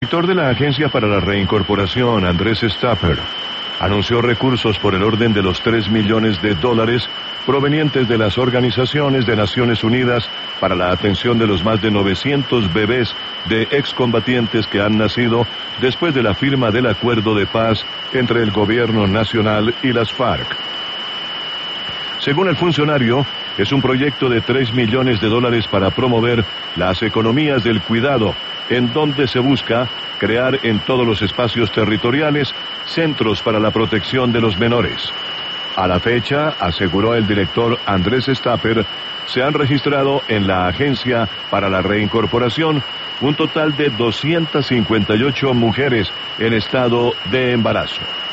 El director de la Agencia para la Reincorporación, Andrés Stapper, anunció recursos por el orden de los $3 millones provenientes de las organizaciones de Naciones Unidas para la atención de los más de 900 bebés de excombatientes que han nacido después de la firma del acuerdo de paz entre el gobierno nacional y las FARC. Según el funcionario, es un proyecto de $3 millones para promover las economías del cuidado, en donde se busca crear en todos los espacios territoriales centros para la protección de los menores. A la fecha, aseguró el director Andrés Stapper, se han registrado en la Agencia para la Reincorporación un total de 258 mujeres en estado de embarazo.